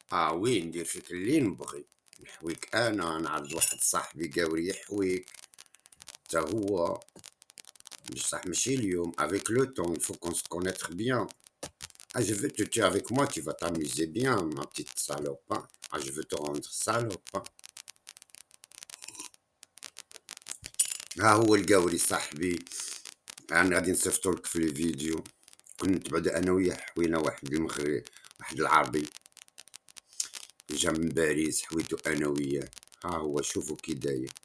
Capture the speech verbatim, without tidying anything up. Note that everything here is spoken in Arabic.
اه وين ندير فيك اللي نبغي، نحويك انا نعرض واحد صاحبي قاوري يحويك تا هو، بصح ماشي اليوم. avec le temps il faut qu'on se connaître bien. Ah, je veux te tuer avec moi, tu vas t'amuser bien, ma petite salope, hein. Ah, je veux te rendre salope, hein. ها هو القاوري صاحبي، انا غادي نصيفطولك في الفيديو. كنت بعدا انا وياه حوينا واحد المغرب، واحد العربي جا من باريس، حويتو انا وياه. ها هو شوفو كي داير.